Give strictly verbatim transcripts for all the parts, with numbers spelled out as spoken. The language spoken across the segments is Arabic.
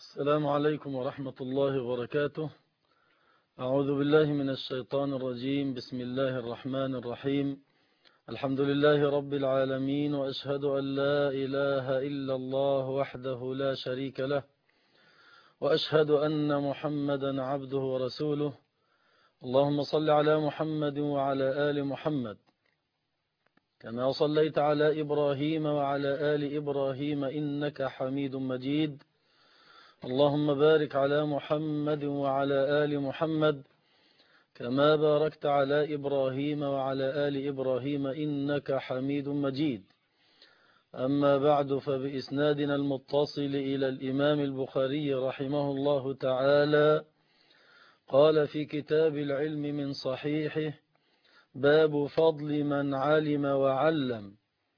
السلام عليكم ورحمة الله وبركاته. أعوذ بالله من الشيطان الرجيم. بسم الله الرحمن الرحيم. الحمد لله رب العالمين، وأشهد أن لا إله إلا الله وحده لا شريك له، وأشهد أن محمدا عبده ورسوله. اللهم صل على محمد وعلى آل محمد كما صليت على إبراهيم وعلى آل إبراهيم إنك حميد مجيد. اللهم بارك على محمد وعلى آل محمد كما باركت على إبراهيم وعلى آل إبراهيم إنك حميد مجيد. أما بعد، فبإسنادنا المتصل إلى الإمام البخاري رحمه الله تعالى قال في كتاب العلم من صحيحه: باب فضل من علم وعلم.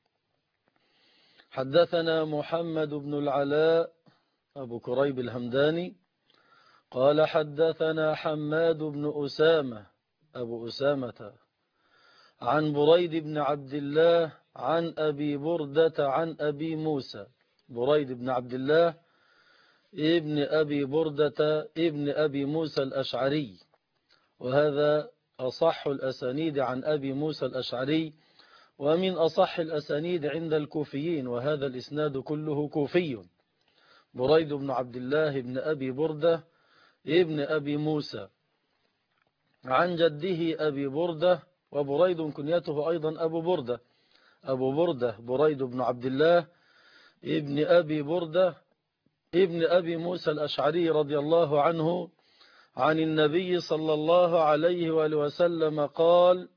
حدثنا محمد بن العلاء أبو كريب الهمداني قال حدثنا حماد بن أسامة أبو أسامة عن بريد بن عبد الله عن أبي بردة عن أبي موسى. بريد بن عبد الله ابن أبي بردة ابن أبي موسى الأشعري، وهذا أصح الأسانيد عن أبي موسى الأشعري، ومن أصح الأسانيد عند الكوفيين، وهذا الإسناد كله كوفي. بريد بن عبد الله ابن أبي بردة ابن أبي موسى عن جده أبي بردة، وبريد كنيته أيضا أبو بردة أبو بردة بريد بن عبد الله ابن أبي بردة ابن أبي موسى الأشعري رضي الله عنه عن النبي صلى الله عليه وآله وسلم قال: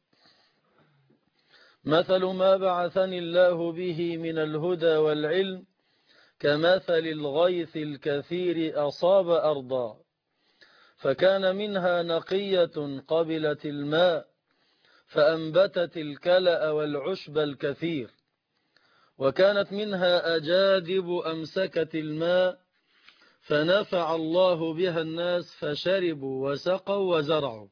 مثل ما بعثني الله به من الهدى والعلم كمثل الغيث الكثير أصاب أرضا، فكان منها نقية قبلت الماء فأنبتت الكلأ والعشب الكثير، وكانت منها أجادب أمسكت الماء فنفع الله بها الناس فشربوا وسقوا وزرعوا.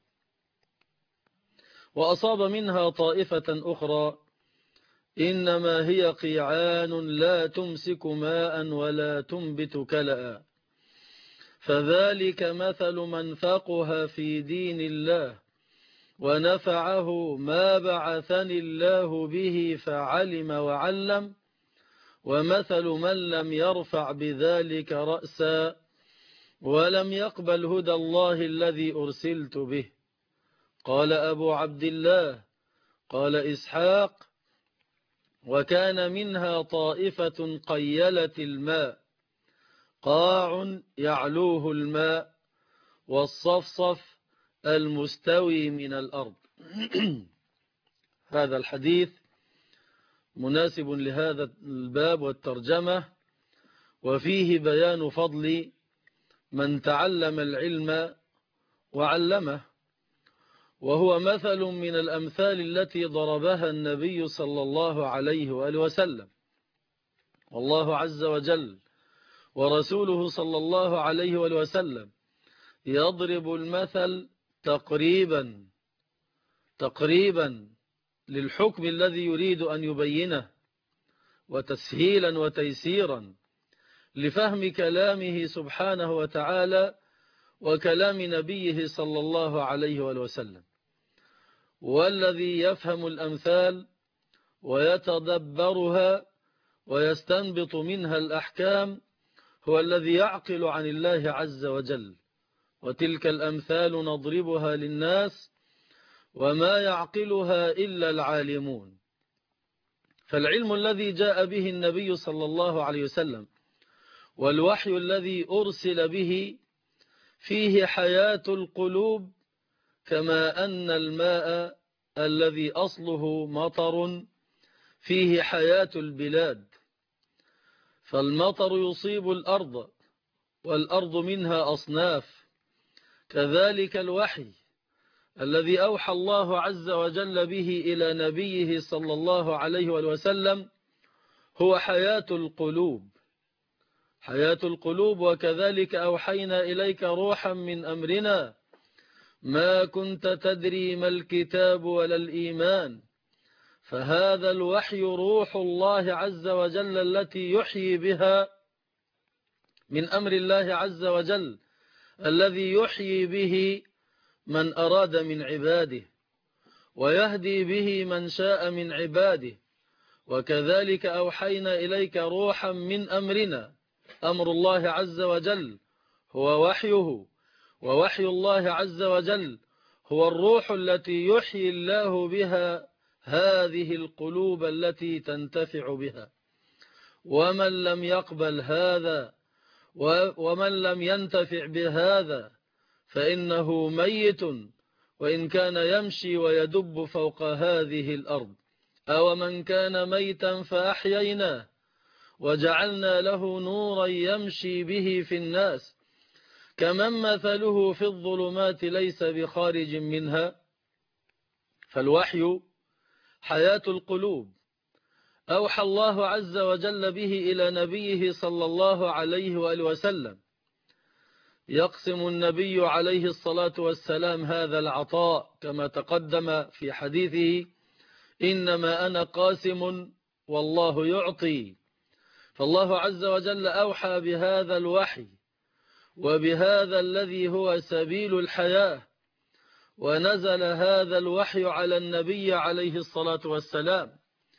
وأصاب منها طائفة أخرى إنما هي قيعان لا تمسك ماء ولا تنبت كلأ، فذلك مثل من فقه في دين الله ونفعه ما بعثني الله به فعلم وعلم، ومثل من لم يرفع بذلك رأسا ولم يقبل هدى الله الذي أرسلت به. قال أبو عبد الله قال إسحاق: وكان منها طائفة قيلت الماء، قاع يعلوه الماء، والصفصف المستوي من الأرض. هذا الحديث مناسب لهذا الباب والترجمة، وفيه بيان فضل من تعلم العلم وعلمه، وهو مثل من الأمثال التي ضربها النبي صلى الله عليه وآله وسلم. والله عز وجل ورسوله صلى الله عليه وآله وسلم يضرب المثل تقريبا تقريبا للحكم الذي يريد أن يبينه، وتسهيلا وتيسيرا لفهم كلامه سبحانه وتعالى وكلام نبيه صلى الله عليه وآله وسلم. والذي يفهم الأمثال ويتدبرها ويستنبط منها الأحكام هو الذي يعقل عن الله عز وجل. وتلك الأمثال نضربها للناس وما يعقلها إلا العالمون. فالعلم الذي جاء به النبي صلى الله عليه وسلم والوحي الذي أرسل به فيه حياة القلوب، كما أن الماء الذي أصله مطر فيه حياة البلاد، فالمطر يصيب الأرض والأرض منها أصناف. كذلك الوحي الذي أوحى الله عز وجل به إلى نبيه صلى الله عليه وسلم هو حياة القلوب حياة القلوب وكذلك أوحينا إليك روحا من أمرنا ما كنت تدري ما الكتاب ولا الإيمان، فهذا الوحي روح الله عز وجل التي يحيي بها من أمر الله عز وجل الذي يحيي به من أراد من عباده ويهدي به من شاء من عباده. وكذلك أوحينا إليك روحا من أمرنا. أمر الله عز وجل هو وحيه، ووحي الله عز وجل هو الروح التي يحيي الله بها هذه القلوب التي تنتفع بها. ومن لم يقبل هذا ومن لم ينتفع بهذا فإنه ميت، وإن كان يمشي ويدب فوق هذه الأرض. أو من كان ميتا فأحييناه وجعلنا له نورا يمشي به في الناس كمن مثله في الظلمات ليس بخارج منها. فالوحي حياة القلوب، أوحى الله عز وجل به إلى نبيه صلى الله عليه وآله وسلم. يقسم النبي عليه الصلاة والسلام هذا العطاء كما تقدم في حديثه: إنما أنا قاسم والله يعطي. فالله عز وجل أوحى بهذا الوحي وبهذا الذي هو سبيل الحياة، ونزل هذا الوحي على النبي عليه الصلاة والسلام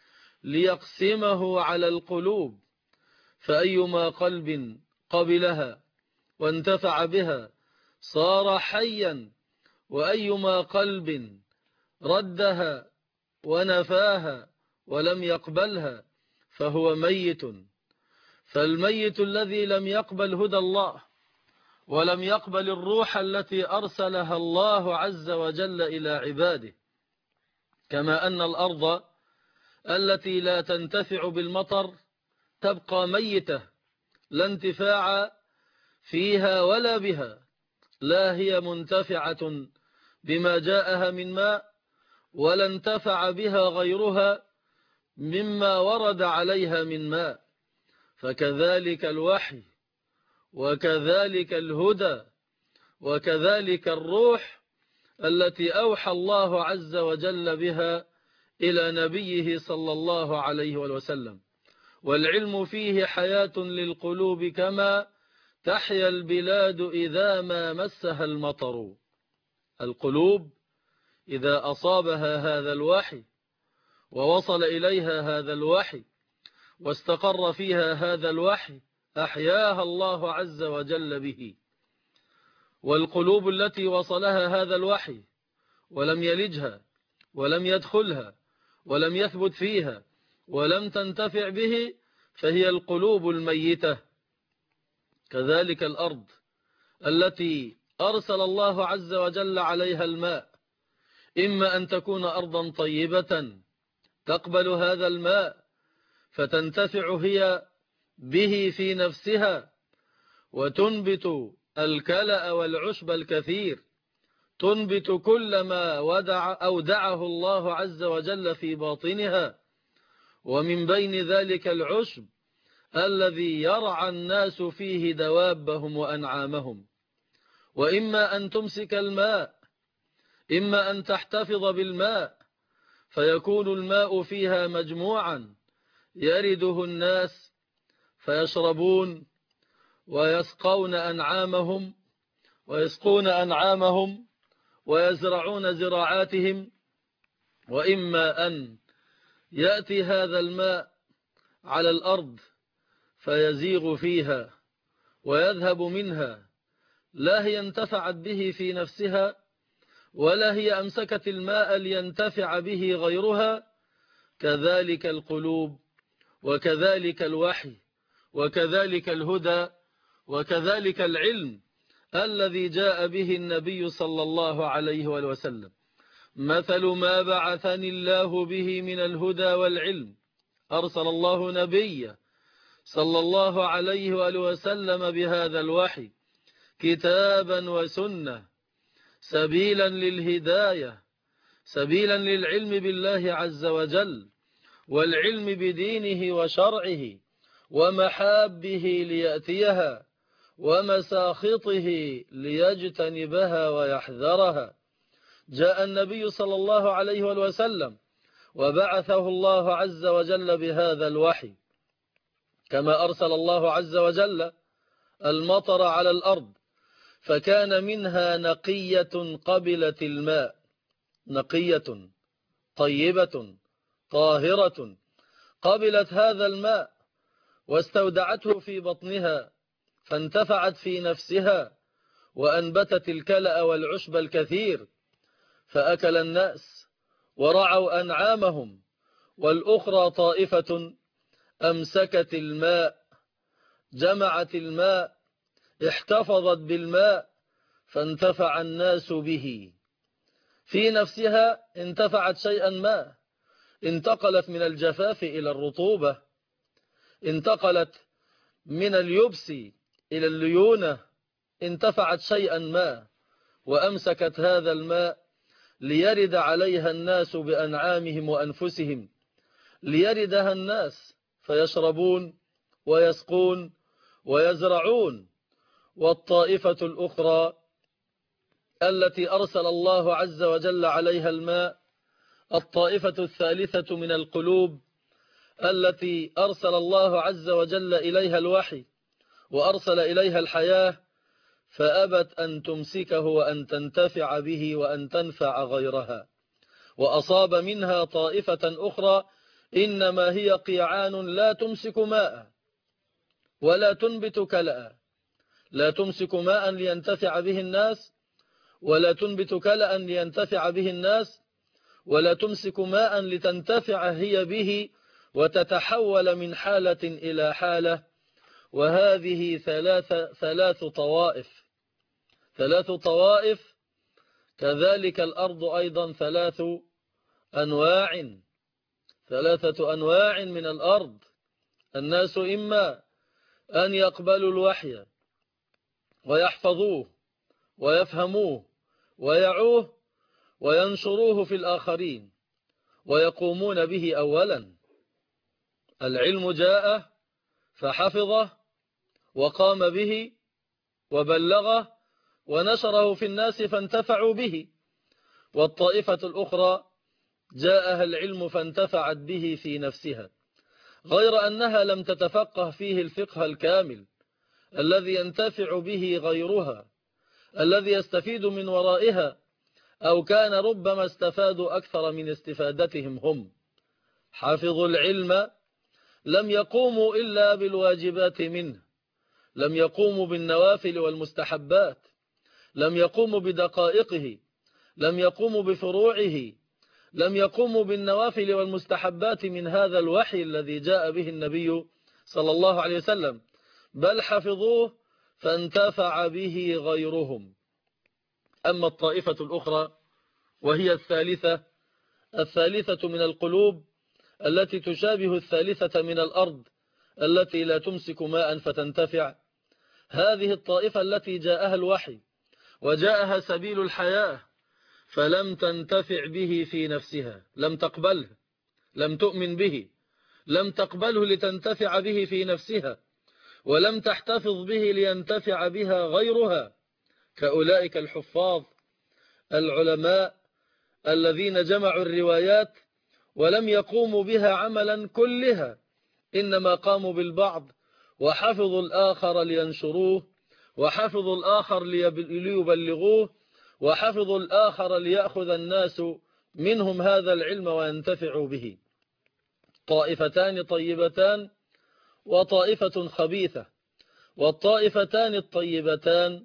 ليقسمه على القلوب، فأيما قلب قبلها وانتفع بها صار حيا، وأيما قلب ردها ونفاها ولم يقبلها فهو ميت. فالميت الذي لم يقبل هدى الله ولم يقبل الروح التي أرسلها الله عز وجل إلى عباده. كما أن الأرض التي لا تنتفع بالمطر تبقى ميتة لا انتفاع فيها ولا بها، لا هي منتفعة بما جاءها من ماء ولا انتفع بها غيرها مما ورد عليها من ماء. فكذلك الوحي وكذلك الهدى وكذلك الروح التي أوحى الله عز وجل بها إلى نبيه صلى الله عليه وسلم. والعلم فيه حياة للقلوب كما تحيا البلاد إذا ما مسها المطر. القلوب إذا أصابها هذا الوحي ووصل إليها هذا الوحي واستقر فيها هذا الوحي أحياها الله عز وجل به. والقلوب التي وصلها هذا الوحي ولم يلجها ولم يدخلها ولم يثبت فيها ولم تنتفع به فهي القلوب الميتة. كذلك الأرض التي أرسل الله عز وجل عليها الماء، إما أن تكون أرضا طيبة تقبل هذا الماء فتنتفع هي به في نفسها وتنبت الكلأ والعشب الكثير، تنبت كل ما ودع أودعه الله عز وجل في باطنها، ومن بين ذلك العشب الذي يرعى الناس فيه دوابهم وأنعامهم. وإما أن تمسك الماء، إما أن تحتفظ بالماء فيكون الماء فيها مجموعا يرده الناس فيشربون ويسقون أنعامهم ويسقون أنعامهم ويزرعون زراعاتهم. وإما أن يأتي هذا الماء على الأرض فيزيغ فيها ويذهب منها، لا هي انتفعت به في نفسها ولا هي أمسكت الماء لينتفع به غيرها. كذلك القلوب وكذلك الوحي وكذلك الهدى وكذلك العلم الذي جاء به النبي صلى الله عليه وسلم. مثل ما بعثني الله به من الهدى والعلم، أرسل الله نبيه صلى الله عليه وآله وسلم بهذا الوحي كتابا وسنة سبيلا للهداية، سبيلا للعلم بالله عز وجل والعلم بدينه وشرعه ومحابه ليأتيها ومساخطه ليجتنبها ويحذرها. جاء النبي صلى الله عليه وسلم وبعثه الله عز وجل بهذا الوحي، كما أرسل الله عز وجل المطر على الأرض فكان منها نقية قبلت الماء، نقية طيبة طاهرة قبلت هذا الماء واستودعته في بطنها فانتفعت في نفسها وأنبتت الكلأ والعشب الكثير فأكل الناس ورعوا أنعامهم، والأخرى طائفة أمسكت الماء جمعت الماء احتفظت بالماء فانتفع الناس به. في نفسها انتفعت شيئا ما، انتقلت من الجفاف إلى الرطوبة، انتقلت من اليبس إلى الليونة، انتفعت شيئا ما وأمسكت هذا الماء ليرد عليها الناس بأنعامهم وأنفسهم، ليردها الناس فيشربون ويسقون ويزرعون. والطائفة الأخرى التي أرسل الله عز وجل عليها الماء، الطائفة الثالثة من القلوب التي أرسل الله عز وجل إليها الوحي وأرسل إليها الحياة فأبت أن تمسكه وأن تنتفع به وأن تنفع غيرها. وأصاب منها طائفة أخرى إنما هي قيعان لا تمسك ماء ولا تنبت كلأ، لا تمسك ماء لينتفع به الناس ولا تنبت كلأ لينتفع به الناس ولا تمسك ماء لتنتفع هي به وتتحول من حالة إلى حالة. وهذه ثلاث, ثلاث طوائف ثلاث طوائف كذلك الأرض أيضا ثلاث أنواع ثلاثة أنواع من الأرض. الناس إما أن يقبلوا الوحي ويحفظوه ويفهموه ويعوه وينشروه في الآخرين ويقومون به أولا. العلم جاء فحفظه وقام به وبلغه ونشره في الناس فانتفعوا به. والطائفة الأخرى جاءها العلم فانتفعت به في نفسها، غير أنها لم تتفقه فيه الفقه الكامل الذي ينتفع به غيرها، الذي يستفيد من ورائها، أو كان ربما استفادوا أكثر من استفادتهم هم. حفظوا العلم لم يقوموا إلا بالواجبات منه، لم يقوموا بالنوافل والمستحبات، لم يقوموا بدقائقه، لم يقوموا بفروعه، لم يقوموا بالنوافل والمستحبات من هذا الوحي الذي جاء به النبي صلى الله عليه وسلم، بل حفظوه فانتفع به غيرهم. أما الطائفة الأخرى وهي الثالثة الثالثة من القلوب التي تشابه الثالثة من الأرض التي لا تمسك ماء فتنتفع، هذه الطائفة التي جاءها الوحي وجاءها سبيل الحياة فلم تنتفع به في نفسها، لم تقبله، لم تؤمن به، لم تقبله لتنتفع به في نفسها، ولم تحتفظ به لينتفع بها غيرها، كأولئك الحفاظ العلماء الذين جمعوا الروايات ولم يقوموا بها عملا كلها، إنما قاموا بالبعض وحفظوا الآخر لينشروه، وحفظوا الآخر ليبلغوه، وحفظوا الآخر ليأخذ الناس منهم هذا العلم وينتفعوا به. طائفتان طيبتان وطائفة خبيثة، والطائفتان الطيبتان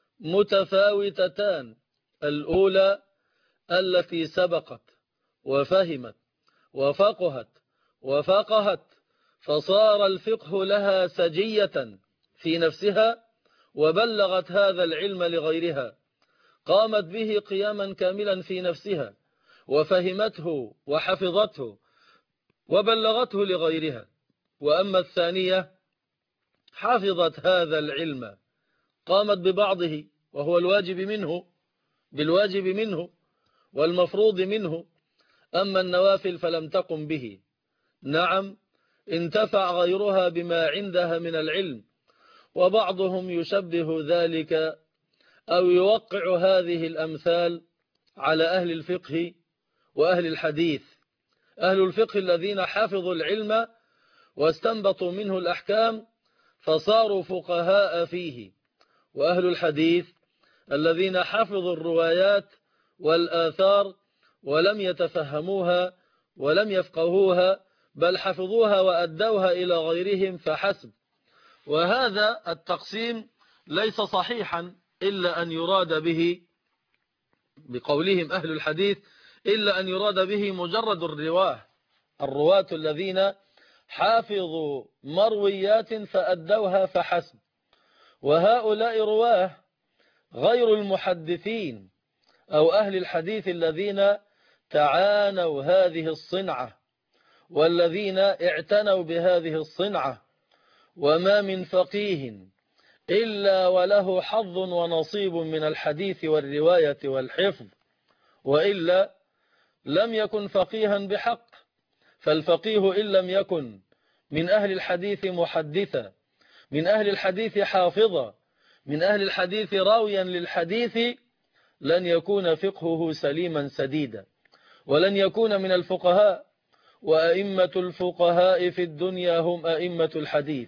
متفاوتتان. الأولى التي سبقت وفهمت وفقهت وفقهت فصار الفقه لها سجية في نفسها وبلغت هذا العلم لغيرها، قامت به قياما كاملا في نفسها وفهمته وحفظته وبلغته لغيرها. وأما الثانية حفظت هذا العلم، قامت ببعضه وهو الواجب منه بالواجب منه والمفروض منه، أما النوافل فلم تقم به. نعم انتفع غيرها بما عندها من العلم، وبعضهم يشبه ذلك أو يوقع هذه الأمثال على أهل الفقه وأهل الحديث. أهل الفقه الذين حفظوا العلم واستنبطوا منه الأحكام فصاروا فقهاء فيه. وأهل الحديث الذين حفظوا الروايات والآثار ولم يتفهموها ولم يفقهوها، بل حفظوها وأدوها إلى غيرهم فحسب. وهذا التقسيم ليس صحيحا إلا أن يراد به بقولهم أهل الحديث إلا أن يراد به مجرد الرواه، الرواة الذين حافظوا مرويات فأدوها فحسب. وهؤلاء رواه غير المحدثين أو أهل الحديث الذين تعانوا هذه الصنعة والذين اعتنوا بهذه الصنعة. وما من فقيه إلا وله حظ ونصيب من الحديث والرواية والحفظ، وإلا لم يكن فقيها بحق. فالفقيه إن لم يكن من أهل الحديث محدثا، من أهل الحديث حافظا، من أهل الحديث راويا للحديث، لن يكون فقهه سليما سديدا، ولن يكون من الفقهاء. وأئمة الفقهاء في الدنيا هم أئمة الحديث،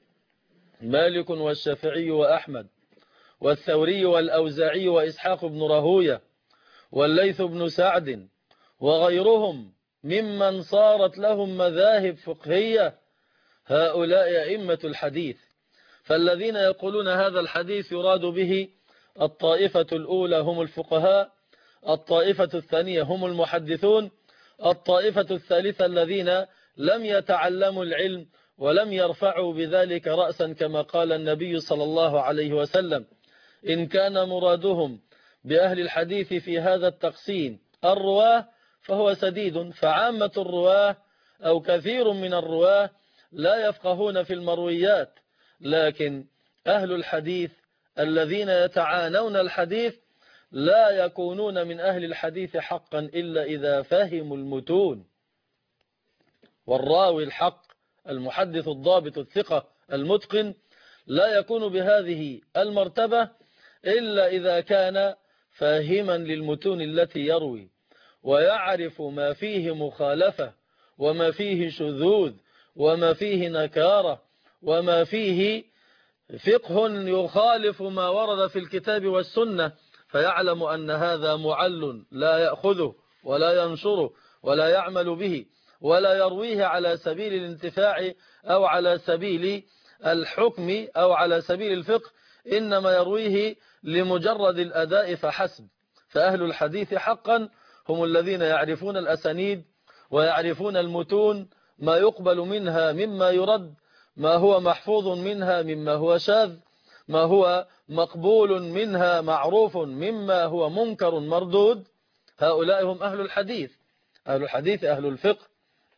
مالك والشافعي وأحمد والثوري والأوزاعي وإسحاق بن راهويه والليث بن سعد وغيرهم ممن صارت لهم مذاهب فقهية. هؤلاء أئمة الحديث. فالذين يقولون هذا الحديث يراد به الطائفة الأولى هم الفقهاء، الطائفة الثانية هم المحدثون، الطائفة الثالثة الذين لم يتعلموا العلم ولم يرفعوا بذلك رأسا، كما قال النبي صلى الله عليه وسلم: إن كان مرادهم بأهل الحديث في هذا التقسيم الرواه فهو سديد. فعامة الرواه أو كثير من الرواه لا يفقهون في المرويات، لكن أهل الحديث الذين يتعانون الحديث لا يكونون من أهل الحديث حقا إلا إذا فهموا المتون. والراوي الحق المحدث الضابط الثقة المتقن لا يكون بهذه المرتبة إلا إذا كان فاهما للمتون التي يروي، ويعرف ما فيه مخالفة وما فيه شذوذ وما فيه نكارة وما فيه فقه يخالف ما ورد في الكتاب والسنة، فيعلم أن هذا معل لا يأخذه ولا ينشره ولا يعمل به ولا يرويه على سبيل الانتفاع أو على سبيل الحكم أو على سبيل الفقه، إنما يرويه لمجرد الأداء فحسب. فأهل الحديث حقا هم الذين يعرفون الأسانيد ويعرفون المتون، ما يقبل منها مما يرد، ما هو محفوظ منها مما هو شاذ، ما هو مقبول منها معروف مما هو منكر مردود. هؤلاء هم أهل الحديث. أهل الحديث أهل الفقه.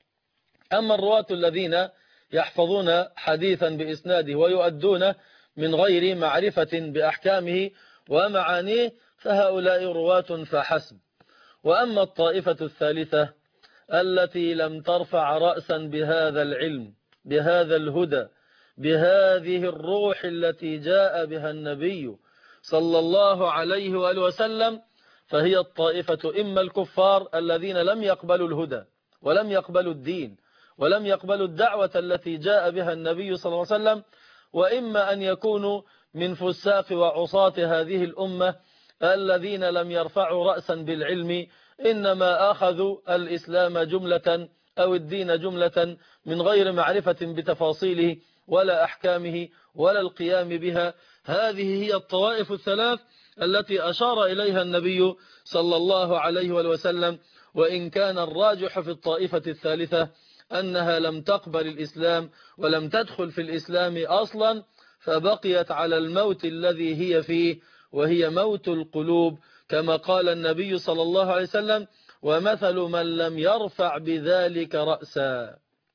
أما الرواة الذين يحفظون حديثا بإسناده ويؤدونه من غير معرفة بأحكامه ومعانيه فهؤلاء رواة فحسب. وأما الطائفة الثالثة التي لم ترفع رأسا بهذا العلم، بهذا الهدى، بهذه الروح التي جاء بها النبي صلى الله عليه وآله وسلم، فهي الطائفة إما الكفار الذين لم يقبلوا الهدى ولم يقبلوا الدين ولم يقبلوا الدعوة التي جاء بها النبي صلى الله عليه وسلم، وإما أن يكونوا من فساق وعصاة هذه الأمة الذين لم يرفعوا رأسا بالعلم، إنما أخذوا الإسلام جملة أو الدين جملة من غير معرفة بتفاصيله ولا أحكامه ولا القيام بها. هذه هي الطوائف الثلاث التي أشار إليها النبي صلى الله عليه وسلم. وإن كان الراجح في الطائفة الثالثة أنها لم تقبل الإسلام ولم تدخل في الإسلام أصلا، فبقيت على الموت الذي هي فيه، وهي موت القلوب، كما قال النبي صلى الله عليه وسلم: ومثل من لم يرفع بذلك رأسا.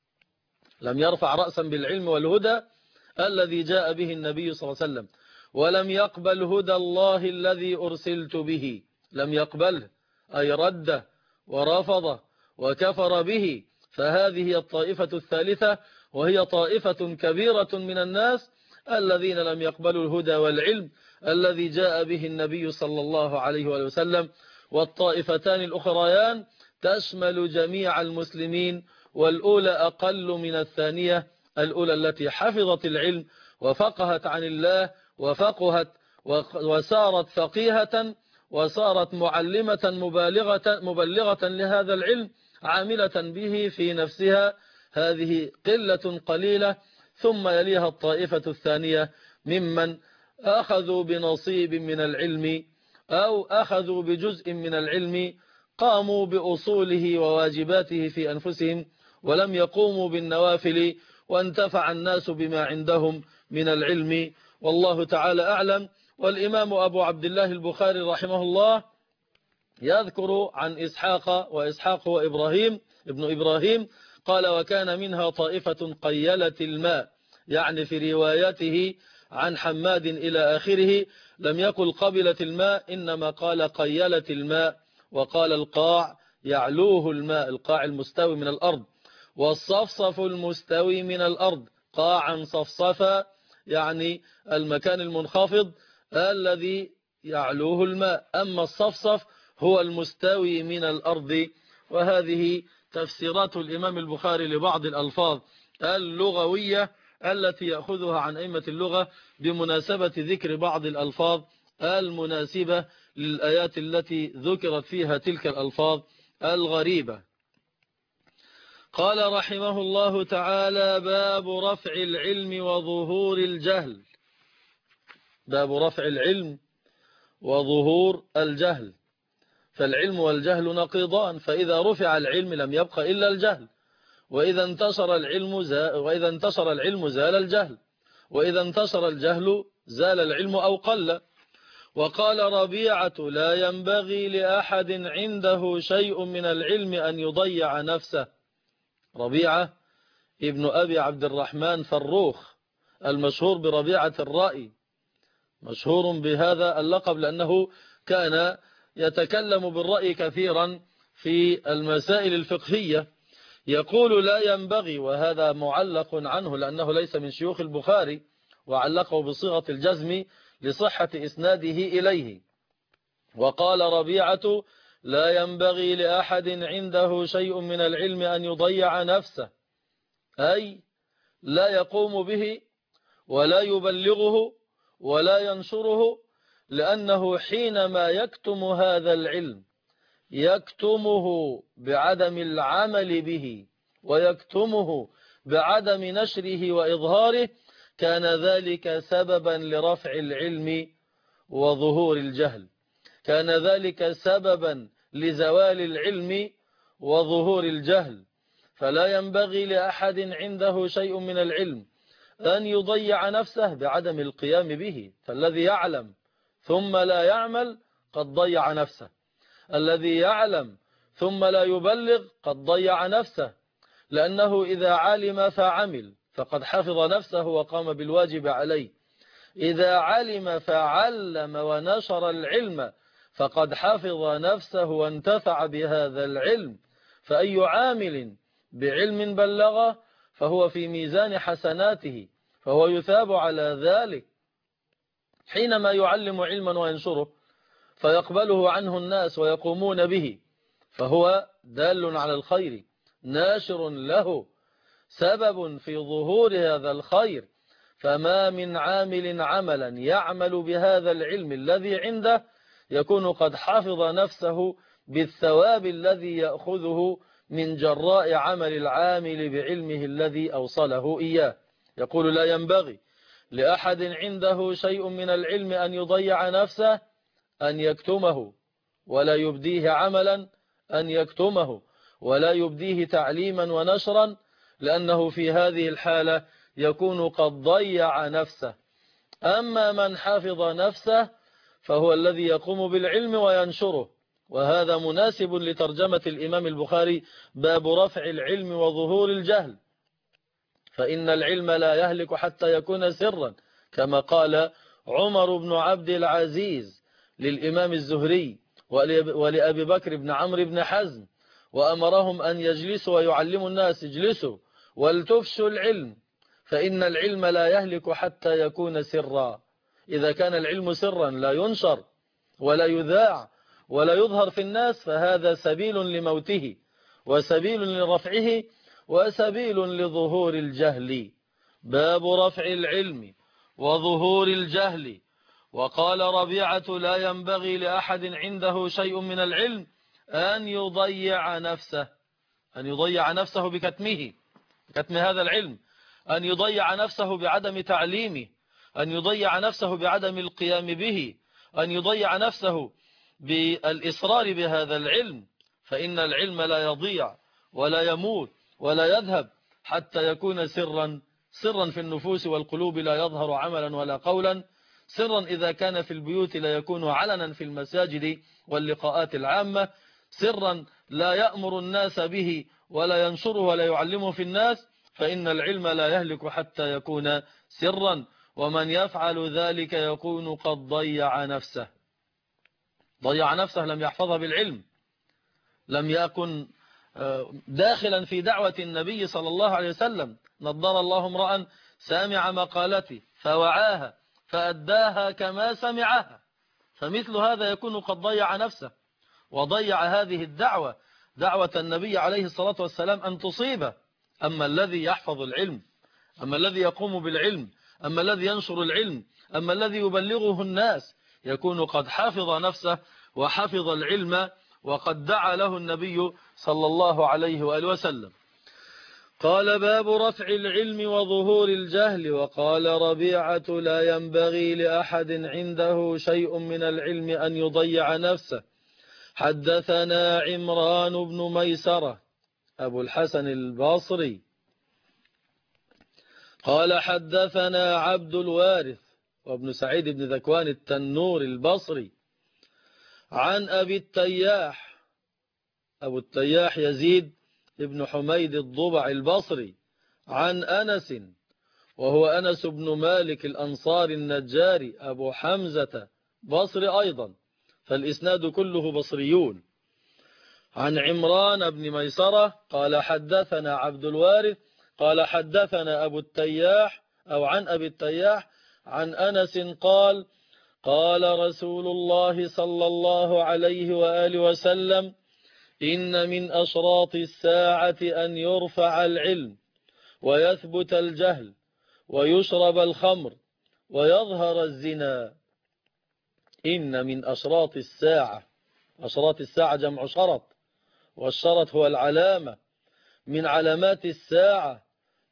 لم يرفع رأسا بالعلم والهدى الذي جاء به النبي صلى الله عليه وسلم، ولم يقبل هدى الله الذي أرسلت به، لم يقبله أي رده ورفضه وكفر به. فهذه هي الطائفة الثالثة، وهي طائفة كبيرة من الناس الذين لم يقبلوا الهدى والعلم الذي جاء به النبي صلى الله عليه وسلم. والطائفتان الأخريان تشمل جميع المسلمين، والأولى أقل من الثانية، الأولى التي حفظت العلم وفقهت عن الله وفقهت وصارت فقيهة وصارت معلمة مبالغة, مبلغة لهذا العلم عاملة به في نفسها، هذه قلة قليلة. ثم يليها الطائفة الثانية ممن أخذوا بنصيب من العلم أو أخذوا بجزء من العلم، قاموا بأصوله وواجباته في أنفسهم ولم يقوموا بالنوافل، وانتفع الناس بما عندهم من العلم، والله تعالى أعلم. والإمام أبو عبد الله البخاري رحمه الله يذكر عن إسحاق، وإسحاق هو إبراهيم ابن إبراهيم، قال: وكان منها طائفة قيلت الماء، يعني في روايته عن حماد إلى آخره لم يقل قبلت الماء، إنما قال قيلت الماء، وقال القاع يعلوه الماء، القاع المستوي من الأرض، والصفصف المستوي من الأرض، قاعا صفصفا يعني المكان المنخفض الذي يعلوه الماء، أما الصفصف هو المستوي من الأرض. وهذه تفسيرات الإمام البخاري لبعض الألفاظ اللغوية التي يأخذها عن أئمة اللغة بمناسبة ذكر بعض الألفاظ المناسبة للآيات التي ذكرت فيها تلك الألفاظ الغريبة. قال رحمه الله تعالى: باب رفع العلم وظهور الجهل. باب رفع العلم وظهور الجهل. فالعلم والجهل نقيضان، فإذا رفع العلم لم يبق إلا الجهل، وإذا انتشر العلم زال وإذا انتشر العلم زال الجهل، وإذا انتشر الجهل زال العلم أو قل. وقال ربيعة: لا ينبغي لأحد عنده شيء من العلم أن يضيع نفسه. ربيعة ابن أبي عبد الرحمن فروخ المشهور بربيعة الرأي، مشهور بهذا اللقب لأنه كان يتكلم بالرأي كثيرا في المسائل الفقهية. يقول: لا ينبغي، وهذا معلق عنه لأنه ليس من شيوخ البخاري، وعلقه بصيغة الجزم لصحة إسناده إليه. وقال ربيعة: لا ينبغي لأحد عنده شيء من العلم أن يضيع نفسه، أي لا يقوم به ولا يبلغه ولا ينشره، لأنه حينما يكتم هذا العلم يكتمه بعدم العمل به ويكتمه بعدم نشره وإظهاره، كان ذلك سببا لرفع العلم وظهور الجهل، كان ذلك سببا لزوال العلم وظهور الجهل. فلا ينبغي لأحد عنده شيء من العلم أن يضيع نفسه بعدم القيام به، فالذي يعلم ثم لا يعمل قد ضيع نفسه، الذي يعلم ثم لا يبلغ قد ضيع نفسه، لأنه إذا علم فعمل فقد حفظ نفسه وقام بالواجب عليه، إذا علم فعلم ونشر العلم فقد حفظ نفسه وانتفع بهذا العلم. فأي عامل بعلم بلغه فهو في ميزان حسناته، فهو يثاب على ذلك. حينما يعلم علما وينشره فيقبله عنه الناس ويقومون به، فهو دال على الخير، ناشر له، سبب في ظهور هذا الخير. فما من عامل عملا يعمل بهذا العلم الذي عنده يكون قد حفظ نفسه بالثواب الذي يأخذه من جراء عمل العامل بعلمه الذي أوصله إياه. يقول: لا ينبغي لأحد عنده شيء من العلم أن يضيع نفسه، أن يكتمه ولا يبديه عملا، أن يكتمه ولا يبديه تعليما ونشرا، لأنه في هذه الحالة يكون قد ضيع نفسه. أما من حفظ نفسه فهو الذي يقوم بالعلم وينشره. وهذا مناسب لترجمة الإمام البخاري: باب رفع العلم وظهور الجهل. فإن العلم لا يهلك حتى يكون سرا، كما قال عمر بن عبد العزيز للإمام الزهري ولأبي بكر بن عمرو بن حزم، وأمرهم أن يجلسوا ويعلموا الناس: اجلسوا ولتفشوا العلم، فإن العلم لا يهلك حتى يكون سرا. إذا كان العلم سرا لا ينشر ولا يذاع ولا يظهر في الناس، فهذا سبيل لموته وسبيل لرفعه وسبيل لظهور الجهل. باب رفع العلم وظهور الجهل. وقال ربيعة لا ينبغي لأحد عنده شيء من العلم أن يضيع نفسه أن يضيع نفسه بكتمه كتم هذا العلم، أن يضيع نفسه بعدم تعليمه، أن يضيع نفسه بعدم القيام به، أن يضيع نفسه بالإصرار بهذا العلم، فإن العلم لا يضيع ولا يموت ولا يذهب حتى يكون سرا سرا في النفوس والقلوب، لا يظهر عملا ولا قولا، سرا إذا كان في البيوت لا يكون علنا في المساجد واللقاءات العامة، سرا لا يأمر الناس به ولا ينشره ولا يعلمه في الناس، فإن العلم لا يهلك حتى يكون سرا، ومن يفعل ذلك يكون قد ضيع نفسه ضيع نفسه لم يحفظها بالعلم، لم يكن داخلا في دعوة النبي صلى الله عليه وسلم. نضر الله امرأ سامع مقالتي فوعاها فأداها كما سمعها، فمثل هذا يكون قد ضيع نفسه وضيع هذه الدعوة، دعوة النبي عليه الصلاة والسلام أن تصيبه. أما الذي يحفظ العلم، أما الذي يقوم بالعلم، أما الذي ينشر العلم، أما الذي يبلغه الناس، يكون قد حفظ نفسه وحفظ العلم، وقد دعا له النبي صلى الله عليه وآله وسلم. قال باب رفع العلم وظهور الجهل. وقال ربيعة لا ينبغي لأحد عنده شيء من العلم أن يضيع نفسه. حدثنا عمران بن ميسرة أبو الحسن البصري قال حدثنا عبد الوارث وابن سعيد بن ذكوان التنور البصري عن أبي التياح أبو التياح يزيد ابن حميد الضبع البصري عن أنس وهو أنس بن مالك الأنصار النجاري أبو حمزة بصري أيضا، فالإسناد كله بصريون. عن عمران بن ميسرة قال حدثنا عبد الوارث قال حدثنا أبو التياح أو عن أبي التياح عن أنس قال قال رسول الله صلى الله عليه وآله وسلم إن من أشراط الساعة أن يرفع العلم ويثبت الجهل ويشرب الخمر ويظهر الزنا. إن من أشراط الساعة، أشراط الساعة جمع شرط، والشرط هو العلامة من علامات الساعة،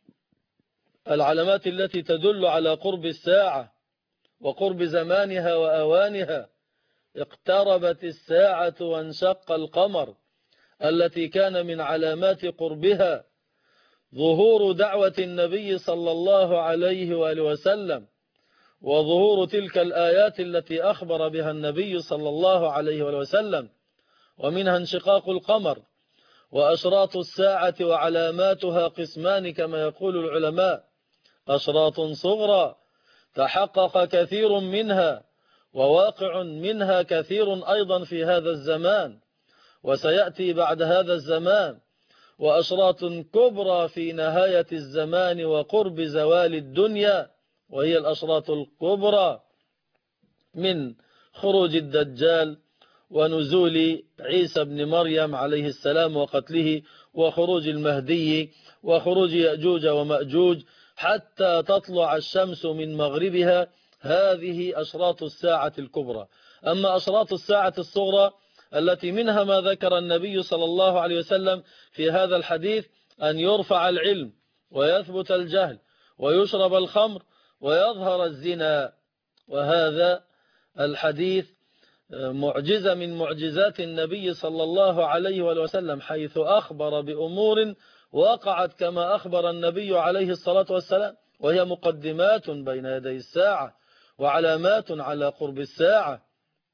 العلامات التي تدل على قرب الساعة وقرب زمانها وأوانها. اقتربت الساعة وانشق القمر، التي كان من علامات قربها ظهور دعوة النبي صلى الله عليه وآله وسلم، وظهور تلك الآيات التي أخبر بها النبي صلى الله عليه وآله وسلم، ومنها انشقاق القمر. وأشراط الساعة وعلاماتها قسمان كما يقول العلماء: أشراط صغرى تحقق كثير منها وواقع منها كثير أيضا في هذا الزمان وسيأتي بعد هذا الزمان، وأشراط كبرى في نهاية الزمان وقرب زوال الدنيا، وهي الأشراط الكبرى من خروج الدجال ونزول عيسى بن مريم عليه السلام وقتله وخروج المهدي وخروج يأجوج ومأجوج حتى تطلع الشمس من مغربها. هذه أشراط الساعة الكبرى. أما أشراط الساعة الصغرى التي منها ما ذكر النبي صلى الله عليه وسلم في هذا الحديث: أن يرفع العلم ويثبت الجهل ويشرب الخمر ويظهر الزنا. وهذا الحديث معجزة من معجزات النبي صلى الله عليه وسلم، حيث أخبر بأمور وقعت كما أخبر النبي عليه الصلاة والسلام، وهي مقدمات بين يدي الساعة وعلامات على قرب الساعة.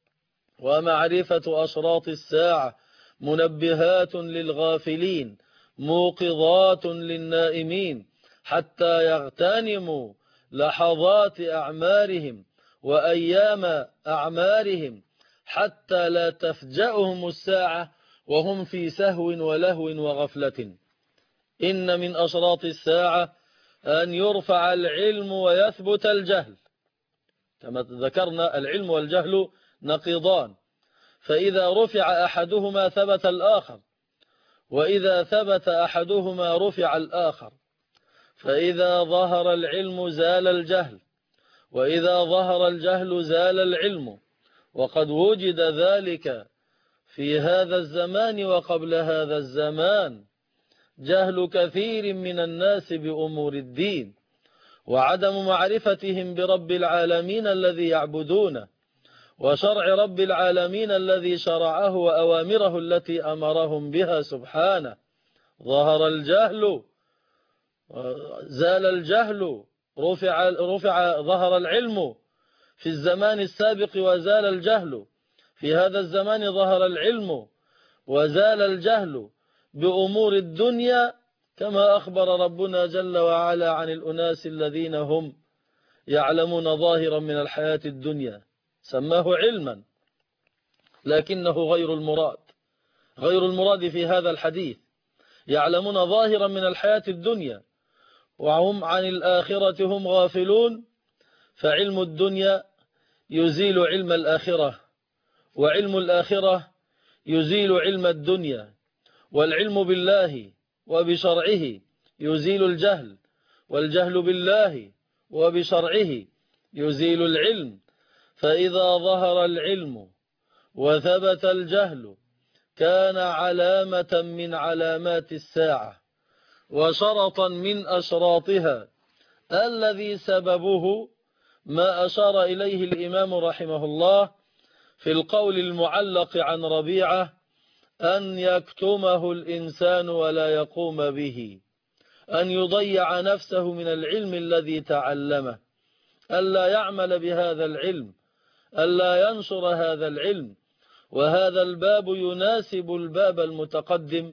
ومعرفة أشراط الساعة منبهات للغافلين موقظات للنائمين حتى يغتنموا لحظات أعمارهم وأيام أعمارهم، حتى لا تفجأهم الساعة وهم في سهو ولهو وغفلة. إن من أشراط الساعة أن يرفع العلم ويثبت الجهل. كما ذكرنا العلم والجهل نقيضان، فإذا رفع أحدهما ثبت الآخر، وإذا ثبت أحدهما رفع الآخر. فإذا ظهر العلم زال الجهل، وإذا ظهر الجهل زال العلم، وقد وجد ذلك في هذا الزمان وقبل هذا الزمان، جهل كثير من الناس بأمور الدين، وعدم معرفتهم برب العالمين الذي يعبدونه، وشرع رب العالمين الذي شرعه وأوامره التي أمرهم بها سبحانه. ظهر الجهل، زال الجهل، رفع, رفع ظهر العلم في الزمان السابق وزال الجهل، في هذا الزمان ظهر العلم وزال الجهل بأمور الدنيا، كما أخبر ربنا جل وعلا عن الأناس الذين هم يعلمون ظاهرا من الحياة الدنيا، سماه علما، لكنه غير المراد، غير المراد في هذا الحديث. يعلمون ظاهرا من الحياة الدنيا وهم عن الآخرة هم غافلون، فعلم الدنيا يزيل علم الآخرة، وعلم الآخرة يزيل علم الدنيا، والعلم بالله وبشرعه يزيل الجهل، والجهل بالله وبشرعه يزيل العلم. فإذا ظهر العلم وثبت الجهل كان علامة من علامات الساعة وشرطا من أشراطها، الذي سببه ما أشار إليه الإمام رحمه الله في القول المعلق عن ربيعة: أن يكتمه الإنسان ولا يقوم به، أن يضيع نفسه من العلم الذي تعلمه، ألا يعمل بهذا العلم، ألا ينشر هذا العلم. وهذا الباب يناسب الباب المتقدم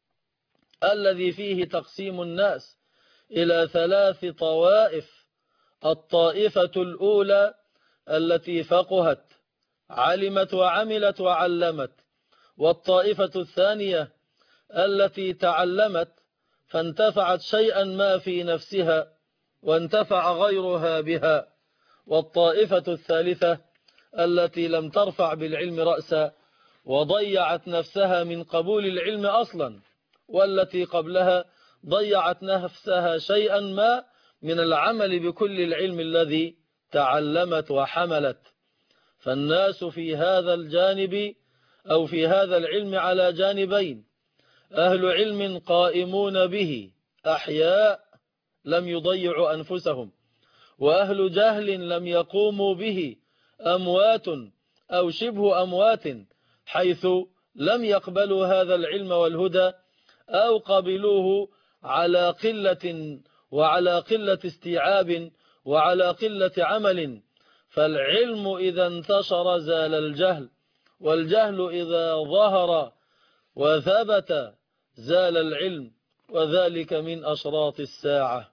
الذي فيه تقسيم الناس إلى ثلاث طوائف: الطائفة الأولى التي فقهت، علمت وعملت وعلمت، والطائفة الثانية التي تعلمت فانتفعت شيئا ما في نفسها وانتفع غيرها بها، والطائفة الثالثة التي لم ترفع بالعلم رأسا وضيعت نفسها من قبول العلم أصلا، والتي قبلها ضيعت نفسها شيئا ما من العمل بكل العلم الذي تعلمت وحملت. فالناس في هذا الجانب أو في هذا العلم على جانبين: أهل علم قائمون به أحياء لم يضيعوا أنفسهم، وأهل جهل لم يقوموا به أموات أو شبه أموات، حيث لم يقبلوا هذا العلم والهدى أو قبلوه على قلة وعلى قلة استيعاب وعلى قلة عمل. فالعلم إذا انتشر زال الجهل، والجهل إذا ظهر وثبت زال العلم، وذلك من أشراط الساعة.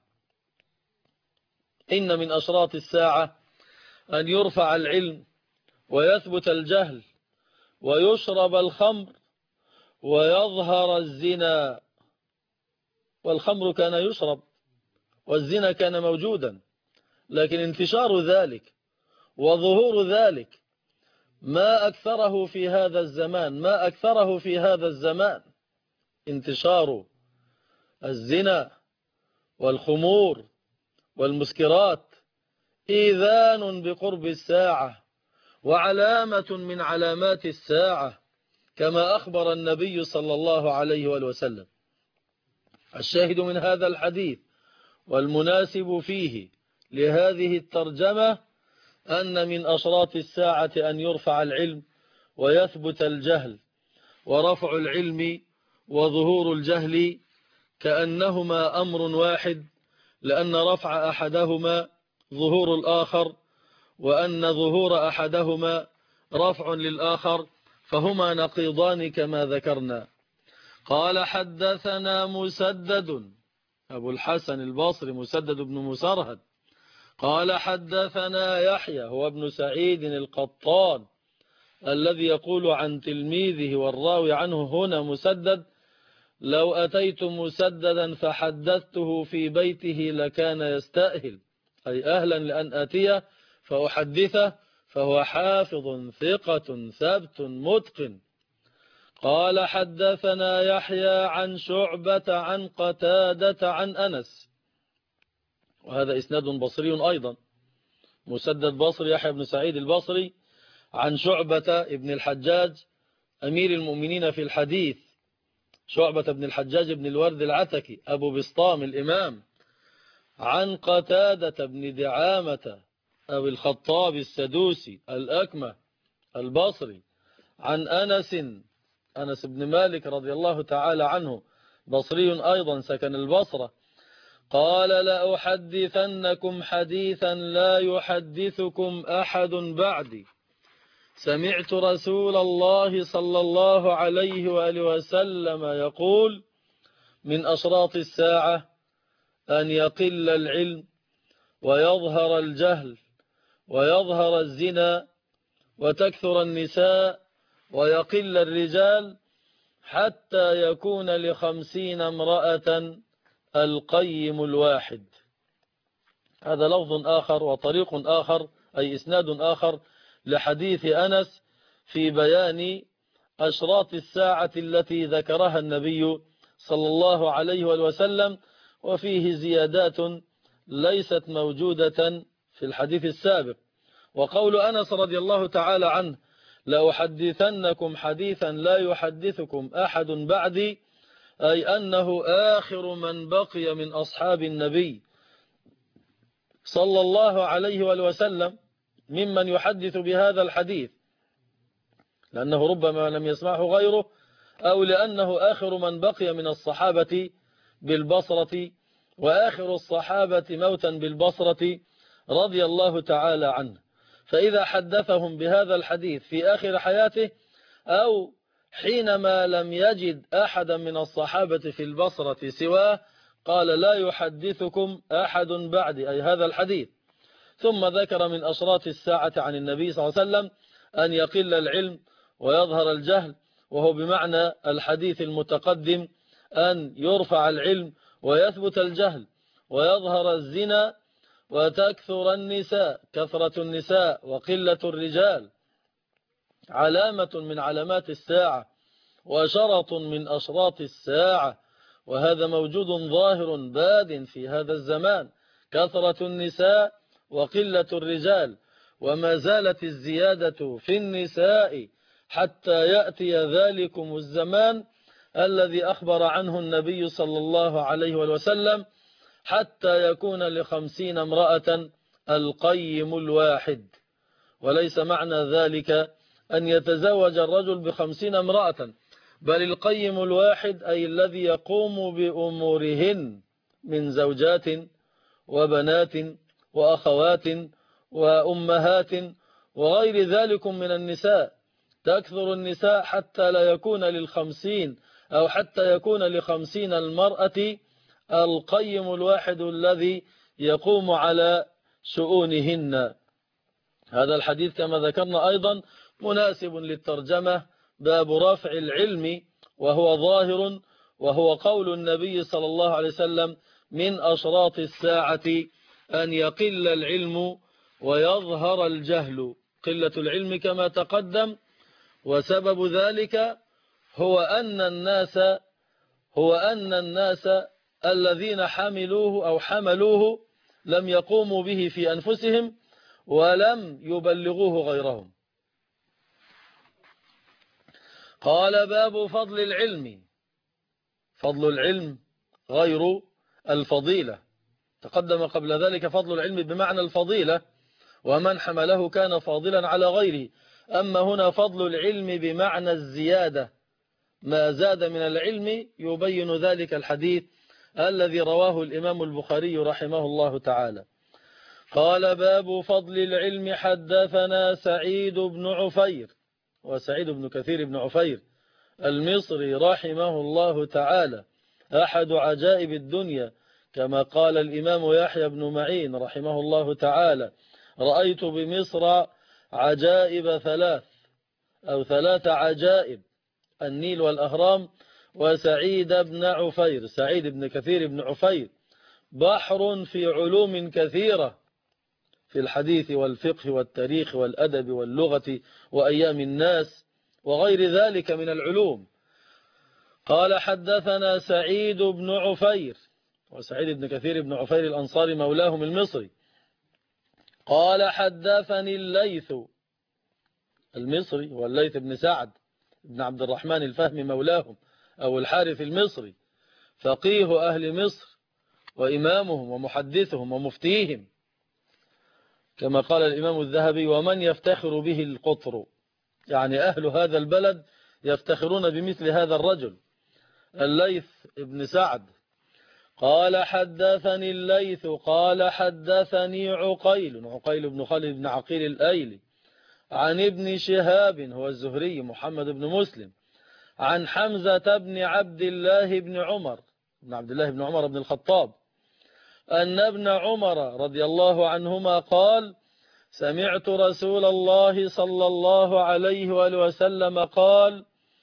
إن من أشراط الساعة أن يرفع العلم ويثبت الجهل ويشرب الخمر ويظهر الزنا. والخمر كان يشرب والزنا كان موجودا، لكن انتشار ذلك وظهور ذلك ما أكثره في هذا الزمان، ما أكثره في هذا الزمان انتشار الزنا والخمور والمسكرات إيذان بقرب الساعة وعلامة من علامات الساعة، كما أخبر النبي صلى الله عليه وآله وسلم. الشاهد من هذا الحديث والمناسب فيه لهذه الترجمة أن من أشراط الساعة أن يرفع العلم ويثبت الجهل، ورفع العلم وظهور الجهل كأنهما أمر واحد، لأن رفع أحدهما ظهور الآخر، وأن ظهور أحدهما رفع للآخر، فهما نقيضان كما ذكرنا. قال: حدثنا مسدد، أبو الحسن البصري مسدد بن مسرهد، قال: حدثنا يحيى هو ابن سعيد القطان الذي يقول عن تلميذه والراوي عنه هنا مسدد: لو أتيت مسددا فحدثته في بيته لكان يستأهل، أي أهلا لأن أتيه فأحدثه، فهو حافظ ثقة ثبت متقن. قال: حدثنا يحيى عن شعبة عن قتادة عن أنس، وهذا إسناد بصري أيضا، مسدد بصري، يحيى بن سعيد البصري، عن شعبة ابن الحجاج أمير المؤمنين في الحديث، شعبة بن الحجاج بن الورد العتكي أبو بسطام الإمام، عن قتادة بن دعامة أو الخطاب السدوسي الأكمة البصري، عن أنس أنس بن مالك رضي الله تعالى عنه، بصري أيضا سكن البصرة، قال: لأحدثنكم حديثا لا يحدثكم أحد بعدي، سمعت رسول الله صلى الله عليه وآله وسلم يقول: من أشراط الساعة أن يقل العلم ويظهر الجهل ويظهر الزنا وتكثر النساء ويقل الرجال، حتى يكون لخمسين امرأة القيم الواحد. هذا لفظ آخر وطريق آخر، أي إسناد آخر لحديث أنس في بيان أشراط الساعة التي ذكرها النبي صلى الله عليه وسلم، وفيه زيادات ليست موجودة في الحديث السابق. وقول أنس رضي الله تعالى عنه: لأحدثنكم حديثا لا يحدثكم أحد بعدي، أي أنه آخر من بقي من أصحاب النبي صلى الله عليه وسلم ممن يحدث بهذا الحديث، لأنه ربما لم يسمعه غيره، أو لأنه آخر من بقي من الصحابة بالبصرة، وآخر الصحابة موتا بالبصرة رضي الله تعالى عنه. فإذا حدثهم بهذا الحديث في آخر حياته أو حينما لم يجد أحدا من الصحابة في البصرة سواه، قال: لا يحدثكم أحد بعدي، أي هذا الحديث. ثم ذكر من أشراط الساعة عن النبي صلى الله عليه وسلم أن يقل العلم ويظهر الجهل، وهو بمعنى الحديث المتقدم، أن يرفع العلم ويثبت الجهل ويظهر الزنا وتكثر النساء، كثرة النساء وقلة الرجال علامة من علامات الساعة وشرط من أشراط الساعة، وهذا موجود ظاهر باد في هذا الزمان، كثرة النساء وقلة الرجال، وما زالت الزيادة في النساء حتى يأتي ذلكم الزمان الذي أخبر عنه النبي صلى الله عليه وسلم، حتى يكون لخمسين امرأة القيم الواحد. وليس معنى ذلك أن يتزوج الرجل بخمسين امرأة، بل القيم الواحد أي الذي يقوم بأمورهن من زوجات وبنات وأخوات وأمهات وغير ذلك من النساء. تكثر النساء حتى لا يكون للخمسين أو حتى يكون لخمسين المرأة القيم الواحد الذي يقوم على شؤونهن. هذا الحديث كما ذكرنا أيضا مناسب للترجمة، باب رفع العلم، وهو ظاهر، وهو قول النبي صلى الله عليه وسلم: من أشراط الساعة أن يقل العلم ويظهر الجهل. قلة العلم كما تقدم، وسبب ذلك هو أن الناس هو أن الناس الذين حملوه أو حملوه لم يقوموا به في أنفسهم ولم يبلغوه غيرهم. قال: باب فضل العلم. فضل العلم غير الفضيلة، تقدم قبل ذلك فضل العلم بمعنى الفضيلة، ومن حمله كان فاضلا على غيره. أما هنا فضل العلم بمعنى الزيادة، ما زاد من العلم، يبين ذلك الحديث الذي رواه الإمام البخاري رحمه الله تعالى. قال: باب فضل العلم. حدثنا سعيد بن عفير، وسعيد بن كثير بن عفير المصري رحمه الله تعالى، أحد عجائب الدنيا، كما قال الإمام يحيى بن معين رحمه الله تعالى: رأيت بمصر عجائب ثلاث أو ثلاث عجائب، النيل والأهرام وسعيد بن عفير. سعيد بن كثير بن عفير بحر في علوم كثيرة، في الحديث والفقه والتاريخ والأدب واللغة وأيام الناس وغير ذلك من العلوم. قال: حدثنا سعيد بن عفير، وسعيد بن كثير بن عفير الأنصاري مولاهم المصري، قال حدثني الليث المصري، والليث بن سعد بن عبد الرحمن الفهمي مولاهم أو الحارث المصري، فقيه أهل مصر وإمامهم ومحدثهم ومفتيهم، كما قال الإمام الذهبي: ومن يفتخر به القطر، يعني أهل هذا البلد يفتخرون بمثل هذا الرجل الليث بن سعد. قال حدثني الليث قال حدثني عقيل عقيل بن خالد بن عقيل الأيلي عن ابن شهاب هو الزهري محمد بن مسلم عن حمزة بن عبد الله بن عمر بن عبد الله بن عمر بن الخطاب أن ابن عمر رضي الله عنهما قال: سمعت رسول الله صلى الله عليه وآله وسلم قال: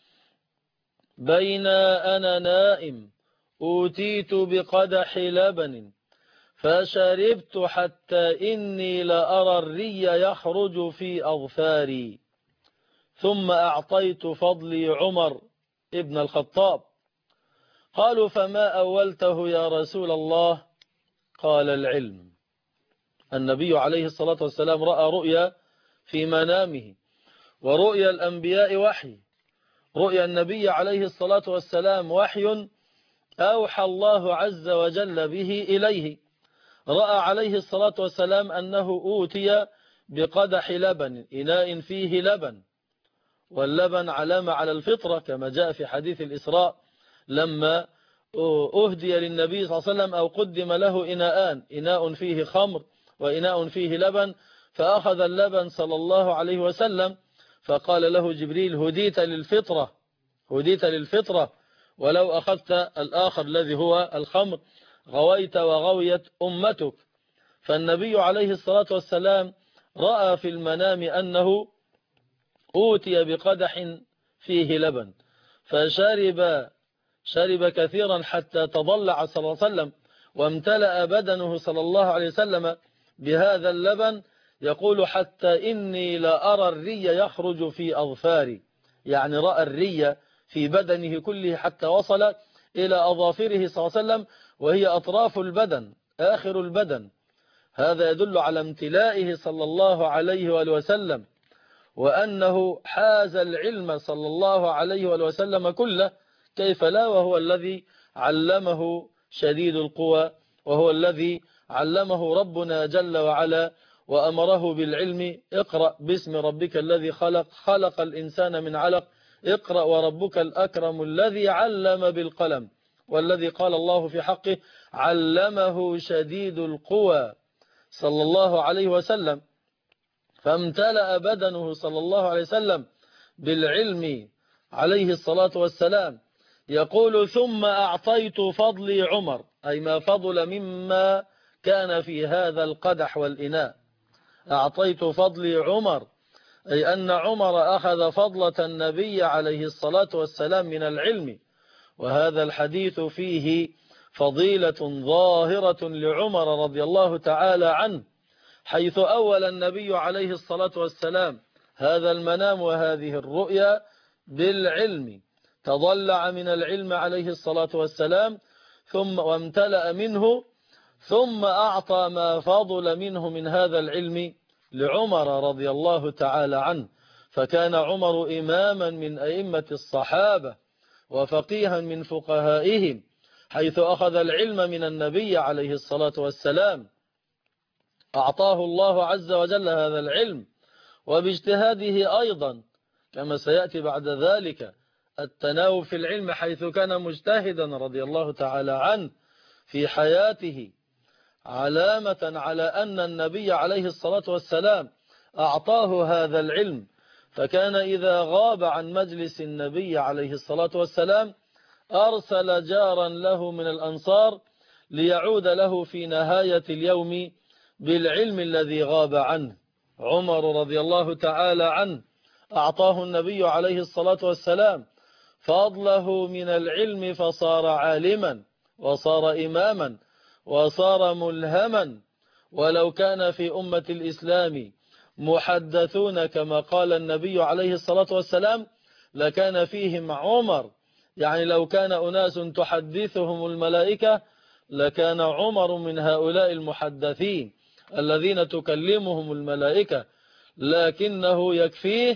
بين أنا نائم أوتيت بقدح لبن فشربت حتى إني لأرى الري يخرج في أظفاري، ثم أعطيت فضلي عمر ابن الخطاب. قالوا: فما أولته يا رسول الله؟ قال: العلم. النبي عليه الصلاة والسلام رأى رؤيا في منامه، ورؤيا الأنبياء وحي. رؤيا النبي عليه الصلاة والسلام وحي أوحى الله عز وجل به إليه. رأى عليه الصلاة والسلام أنه أوتي بقدح لبن، إناء فيه لبن، واللبن علامة على الفطرة كما جاء في حديث الإسراء لما أهدي للنبي صلى الله عليه وسلم أو قدم له إناءان، إناء فيه خمر وإناء فيه لبن، فأخذ اللبن صلى الله عليه وسلم فقال له جبريل: هديت للفطرة هديت للفطرة ولو أخذت الآخر الذي هو الخمر غويت وغويت أمتك. فالنبي عليه الصلاة والسلام رأى في المنام أنه أوتي بقدح فيه لبن فشرب شرب كثيرا حتى تضلع صلى الله عليه وسلم وامتلأ بدنه صلى الله عليه وسلم بهذا اللبن، يقول: حتى إني لأرى الري يخرج في أظفاري، يعني رأى الري في بدنه كله حتى وصل إلى أظافره صلى الله عليه وسلم، وهي أطراف البدن آخر البدن. هذا يدل على امتلائه صلى الله عليه وآله وسلم، وأنه حاز العلم صلى الله عليه وآله وسلم كله، كيف لا وهو الذي علمه شديد القوى، وهو الذي علمه ربنا جل وعلا وأمره بالعلم: اقرأ باسم ربك الذي خلق خلق الإنسان من علق اقرأ وربك الأكرم الذي علم بالقلم، والذي قال الله في حقه: علمه شديد القوى صلى الله عليه وسلم. فامتلأ بدنه صلى الله عليه وسلم بالعلم عليه الصلاة والسلام. يقول: ثم أعطيت فضلي عمر، أي ما فضل مما كان في هذا القدح والإناء. أعطيت فضلي عمر، أي أن عمر أخذ فضلة النبي عليه الصلاة والسلام من العلم. وهذا الحديث فيه فضيلة ظاهرة لعمر رضي الله تعالى عنه، حيث أول النبي عليه الصلاة والسلام هذا المنام وهذه الرؤيا بالعلم، تضلع من العلم عليه الصلاة والسلام ثم وامتلأ منه، ثم أعطى ما فضل منه من هذا العلم لعمر رضي الله تعالى عنه. فكان عمر إماما من أئمة الصحابة وفقيها من فقهائهم، حيث أخذ العلم من النبي عليه الصلاة والسلام. أعطاه الله عز وجل هذا العلم، وباجتهاده أيضا كما سيأتي بعد ذلك التناوب في العلم، حيث كان مجتهدا رضي الله تعالى عنه في حياته، علامة على أن النبي عليه الصلاة والسلام أعطاه هذا العلم. فكان إذا غاب عن مجلس النبي عليه الصلاة والسلام أرسل جارا له من الأنصار ليعود له في نهاية اليوم بالعلم الذي غاب عنه. عمر رضي الله تعالى عنه أعطاه النبي عليه الصلاة والسلام فضله من العلم، فصار عالما وصار إماما وصار ملهما. ولو كان في أمة الإسلام محدثون كما قال النبي عليه الصلاة والسلام لكان فيهم عمر، يعني لو كان أناس تحدثهم الملائكة لكان عمر من هؤلاء المحدثين. الذين تكلمهم الملائكة، لكنه يكفيه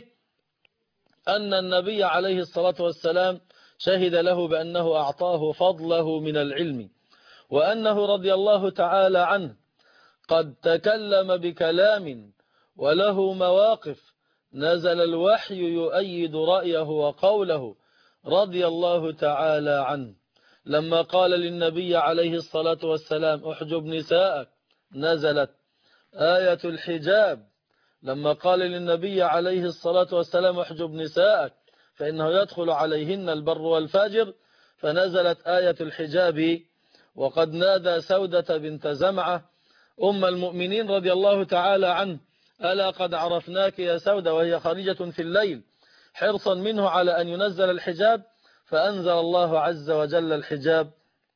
أن النبي عليه الصلاة والسلام شهد له بأنه أعطاه فضله من العلم، وأنه رضي الله تعالى عنه قد تكلم بكلام وله مواقف نزل الوحي يؤيد رأيه وقوله رضي الله تعالى عنه. لما قال للنبي عليه الصلاة والسلام احجب نساءك نزلت آية الحجاب. لما قال للنبي عليه الصلاة والسلام احجب نساءك فإنه يدخل عليهن البر والفاجر، فنزلت آية الحجاب. وقد نادى سودة بنت زمعة أم المؤمنين رضي الله تعالى عنه ألا قد عرفناك يا سودة، وهي خارجة في الليل حرصا منه على أن ينزل الحجاب، فأنزل الله عز وجل الحجاب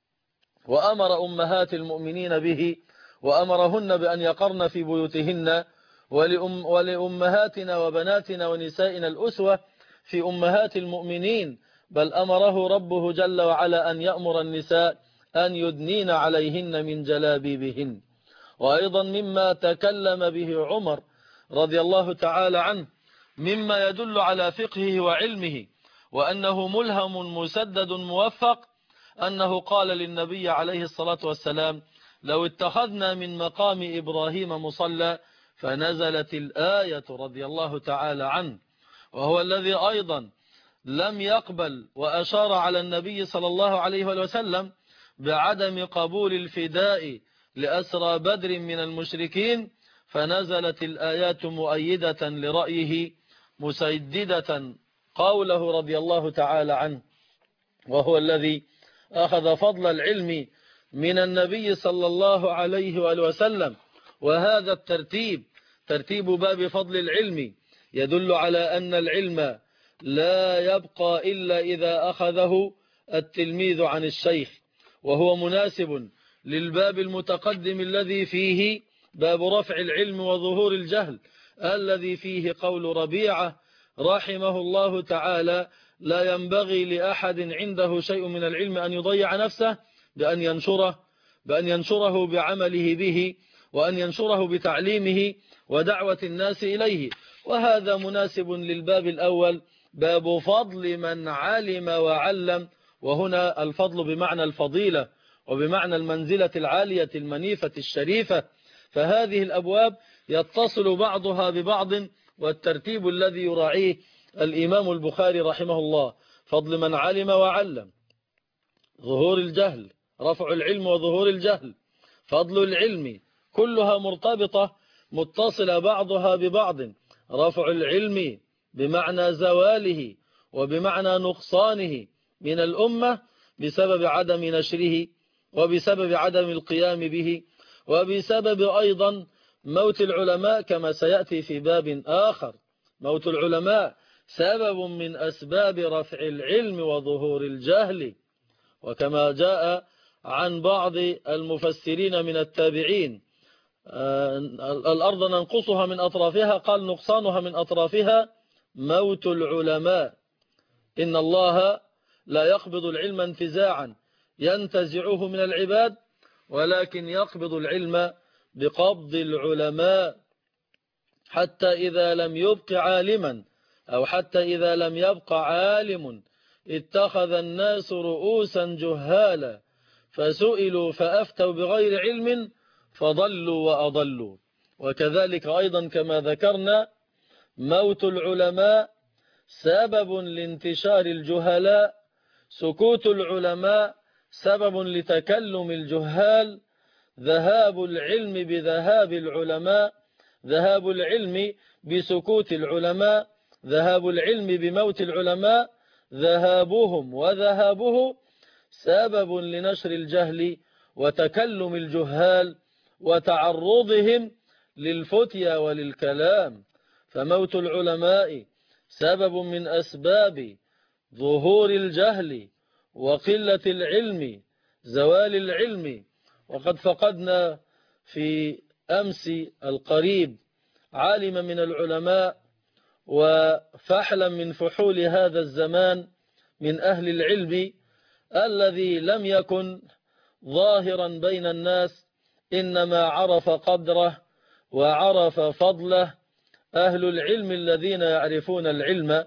وأمر أمهات المؤمنين به، وأمرهن بأن يقرن في بيوتهن، ولأم ولأمهاتنا وبناتنا ونسائنا الأسوة في أمهات المؤمنين، بل أمره ربه جل وعلا أن يأمر النساء أن يدنين عليهن من جلابيبهن. وأيضا مما تكلم به عمر رضي الله تعالى عنه مما يدل على فقهه وعلمه وأنه ملهم مسدد موفق، أنه قال للنبي عليه الصلاة والسلام لو اتخذنا من مقام إبراهيم مصلى، فنزلت الآية رضي الله تعالى عنه، وهو الذي أيضا لم يقبل وأشار على النبي صلى الله عليه وسلم بعدم قبول الفداء لأسرى بدر من المشركين، فنزلت الآيات مؤيدة لرأيه مسددة قوله رضي الله تعالى عنه، وهو الذي أخذ فضل العلم من النبي صلى الله عليه وآله وسلم. وهذا الترتيب ترتيب باب فضل العلم يدل على أن العلم لا يبقى إلا إذا أخذه التلميذ عن الشيخ، وهو مناسب للباب المتقدم الذي فيه باب رفع العلم وظهور الجهل، الذي فيه قول ربيعة رحمه الله تعالى لا ينبغي لأحد عنده شيء من العلم أن يضيع نفسه بأن ينشره بأن ينشره بعمله به، وأن ينشره بتعليمه ودعوة الناس إليه. وهذا مناسب للباب الأول باب فضل من علم وعلم، وهنا الفضل بمعنى الفضيلة وبمعنى المنزلة العالية المنيفة الشريفة. فهذه الأبواب يتصل بعضها ببعض، والترتيب الذي يراعيه الإمام البخاري رحمه الله فضل من علم وعلم، ظهور الجهل، رفع العلم وظهور الجهل، فضل العلم، كلها مرتبطة متصلة بعضها ببعض. رفع العلم بمعنى زواله وبمعنى نقصانه من الأمة بسبب عدم نشره وبسبب عدم القيام به، وبسبب أيضا موت العلماء كما سيأتي في باب آخر. موت العلماء سبب من أسباب رفع العلم وظهور الجهل، وكما جاء عن بعض المفسرين من التابعين الأرض ننقصها من أطرافها، قال نقصانها من أطرافها موت العلماء. إن الله لا يقبض العلم انتزاعا ينتزعه من العباد، ولكن يقبض العلم بقبض العلماء، حتى إذا لم يبق عالما أو حتى إذا لم يبق عالم اتخذ الناس رؤوسا جهالا فسئلوا فأفتوا بغير علم فضلوا وأضلوا. وكذلك أيضا كما ذكرنا موت العلماء سبب لانتشار الجهلاء، سكوت العلماء سبب لتكلم الجهال، ذهاب العلم بذهاب العلماء، ذهاب العلم بسكوت العلماء، ذهاب العلم بموت العلماء، ذهابهم وذهابه سبب لنشر الجهل وتكلم الجهال وتعرضهم للفتيا وللكلام. فموت العلماء سبب من أسباب ظهور الجهل وقلة العلم، زوال العلم. وقد فقدنا في أمس القريب عالم من العلماء وفحلا من فحول هذا الزمان من أهل العلم، الذي لم يكن ظاهرا بين الناس، إنما عرف قدره وعرف فضله أهل العلم الذين يعرفون العلم،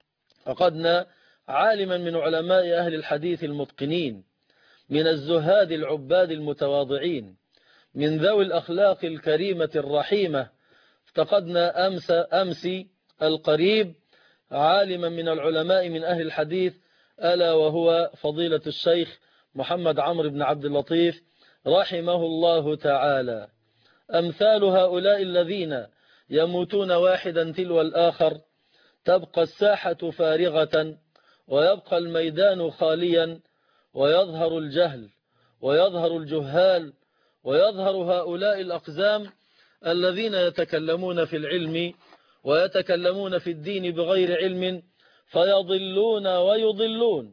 فقدنا عالما من علماء أهل الحديث المتقنين، من الزهاد العباد المتواضعين، من ذوي الأخلاق الكريمة الرحيمة. افتقدنا أمس, أمس القريب عالما من العلماء من أهل الحديث، ألا وهو فضيلة الشيخ محمد عمرو بن عبد اللطيف رحمه الله تعالى. أمثال هؤلاء الذين يموتون واحدا تلو الآخر تبقى الساحة فارغة، ويبقى الميدان خاليا، ويظهر الجهل، ويظهر الجهال، ويظهر هؤلاء الأقزام الذين يتكلمون في العلم ويتكلمون في الدين بغير علم، فيضلون ويضلون.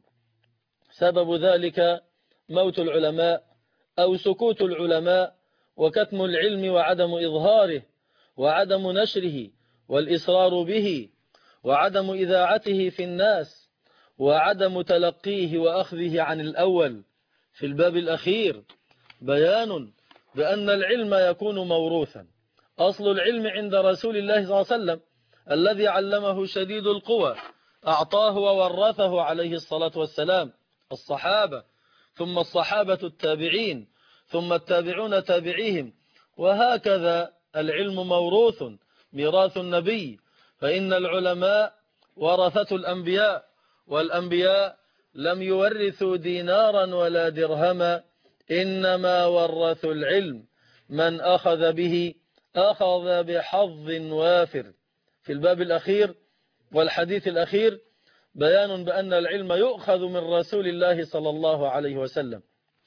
سبب ذلك موت العلماء أو سكوت العلماء، وكتم العلم وعدم إظهاره وعدم نشره والإصرار به، وعدم إذاعته في الناس، وعدم تلقيه وأخذه عن الأول. في الباب الأخير بيان بأن العلم يكون موروثا. أصل العلم عند رسول الله صلى الله عليه وسلم الذي علمه شديد القوى، أعطاه وورثه عليه الصلاة والسلام الصحابة، ثم الصحابة التابعين، ثم التابعون تابعيهم، وهكذا العلم موروث ميراث النبي. فإن العلماء ورثة الأنبياء، والأنبياء لم يورثوا دينارا ولا درهما، إنما ورثوا العلم. من أخذ به أخذ بحظ وافر. في الباب الأخير والحديث الأخير بيان بأن العلم يؤخذ من رسول الله صلى الله عليه وسلم،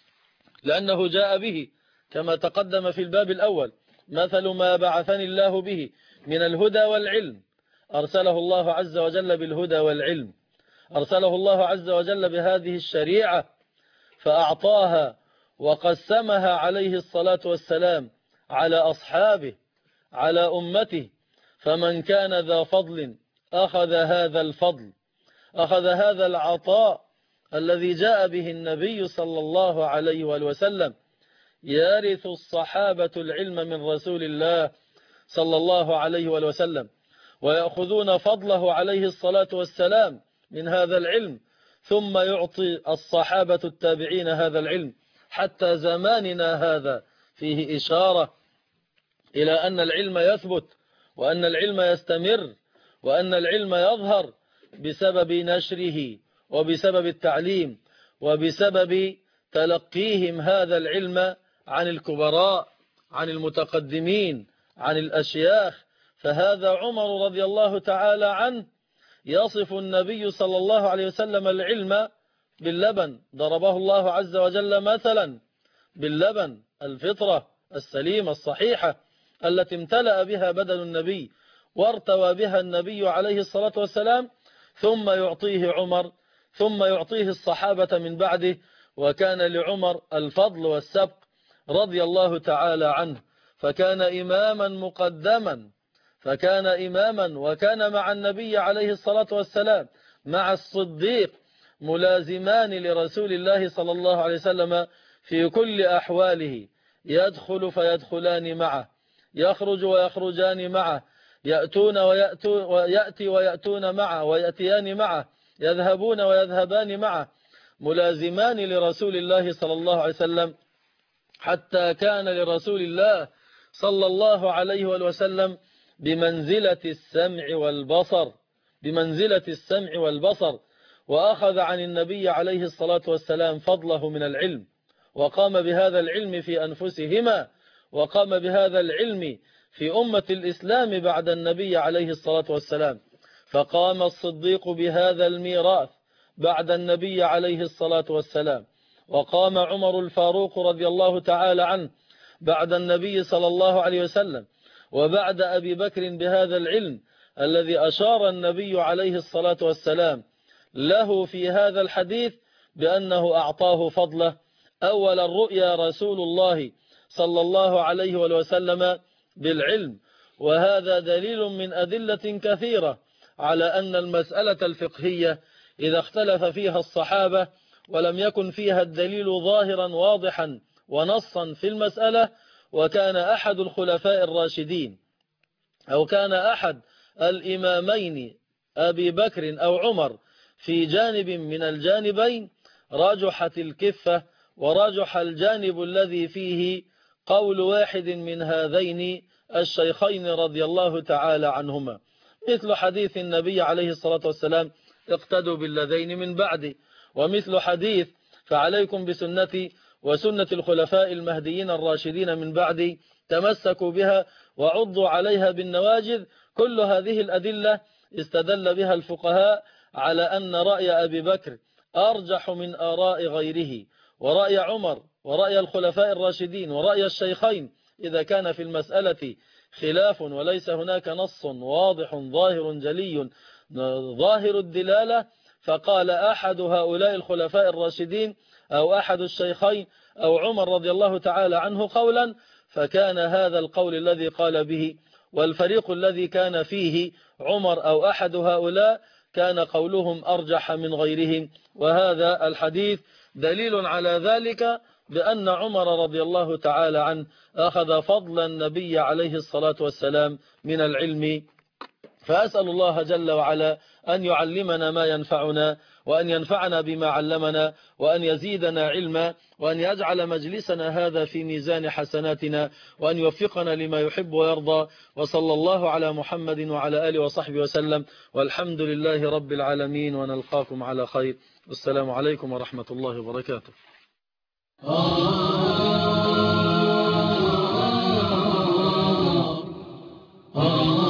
لأنه جاء به كما تقدم في الباب الأول: مثل ما بعثني الله به من الهدى والعلم. أرسله الله عز وجل بالهدى والعلم، أرسله الله عز وجل بهذه الشريعة، فأعطاها وقسمها عليه الصلاة والسلام على أصحابه، على أمته. فمن كان ذا فضل أخذ هذا الفضل، أخذ هذا العطاء الذي جاء به النبي صلى الله عليه وسلم. يرث الصحابة العلم من رسول الله صلى الله عليه وسلم، ويأخذون فضله عليه الصلاة والسلام من هذا العلم، ثم يعطي الصحابة التابعين هذا العلم. حتى زماننا هذا فيه إشارة إلى أن العلم يثبت، وأن العلم يستمر، وأن العلم يظهر بسبب نشره، وبسبب التعليم، وبسبب تلقيهم هذا العلم عن الكبراء، عن المتقدمين، عن الأشياخ. فهذا عمر رضي الله تعالى عنه يصف النبي صلى الله عليه وسلم العلم باللبن، ضربه الله عز وجل مثلا باللبن، الفطرة السليمة الصحيحة التي امتلأ بها بدن النبي وارتوى بها النبي عليه الصلاة والسلام، ثم يعطيه عمر، ثم يعطيه الصحابة من بعده. وكان لعمر الفضل والسبق رضي الله تعالى عنه، فكان إماما مقدما، فكان إماما وكان مع النبي عليه الصلاة والسلام مع الصديق ملازمان لرسول الله صلى الله عليه وسلم في كل أحواله. يدخل فيدخلان معه، يخرج ويخرجان معه، يأتون ويأتون ويأتي ويأتون معه، ويأتيان معه، يذهبون ويذهبان معه، ملازمان لرسول الله صلى الله عليه وسلم، حتى كان لرسول الله صلى الله عليه وسلم بمنزلة السمع والبصر، بمنزلة السمع والبصر. وأخذ عن النبي عليه الصلاة والسلام فضله من العلم، وقام بهذا العلم في أنفسهما، وقام بهذا العلم في أمة الإسلام بعد النبي عليه الصلاة والسلام. فقام الصديق بهذا الميراث بعد النبي عليه الصلاة والسلام، وقام عمر الفاروق رضي الله تعالى عنه بعد النبي صلى الله عليه وسلم، وبعد أبي بكر بهذا العلم الذي أشار النبي عليه الصلاة والسلام له في هذا الحديث بأنه أعطاه فضله. أول الرؤيا رسول الله صلى الله عليه وسلم بالعلم، وهذا دليل من أدلة كثيرة على أن المسألة الفقهية إذا اختلف فيها الصحابة ولم يكن فيها الدليل ظاهرا واضحا ونصا في المسألة، وكان أحد الخلفاء الراشدين أو كان أحد الإمامين أبي بكر أو عمر في جانب من الجانبين رجحت الكفة ورجح الجانب الذي فيه قول واحد من هذين الشيخين رضي الله تعالى عنهما، مثل حديث النبي عليه الصلاة والسلام اقتدوا بالذين من بعدي، ومثل حديث فعليكم بسنتي وسنة الخلفاء المهديين الراشدين من بعدي تمسكوا بها وعضوا عليها بالنواجذ. كل هذه الأدلة استدل بها الفقهاء على أن رأي أبي بكر أرجح من آراء غيره، ورأي عمر ورأي الخلفاء الراشدين ورأي الشيخين إذا كان في المسألة خلاف وليس هناك نص واضح ظاهر جلي ظاهر الدلالة، فقال أحد هؤلاء الخلفاء الراشدين أو أحد الشيخين أو عمر رضي الله تعالى عنه قولا، فكان هذا القول الذي قال به، والفريق الذي كان فيه عمر أو أحد هؤلاء كان قولهم أرجح من غيرهم. وهذا الحديث دليل على ذلك بأن عمر رضي الله تعالى عنه أخذ فضل النبي عليه الصلاة والسلام من العلم. فأسأل الله جل وعلا أن يعلمنا ما ينفعنا، وأن ينفعنا بما علمنا، وأن يزيدنا علما، وأن يجعل مجلسنا هذا في ميزان حسناتنا، وأن يوفقنا لما يحب ويرضى. وصلى الله على محمد وعلى آله وصحبه وسلم، والحمد لله رب العالمين، ونلقاكم على خير. والسلام عليكم ورحمة الله وبركاته. Oh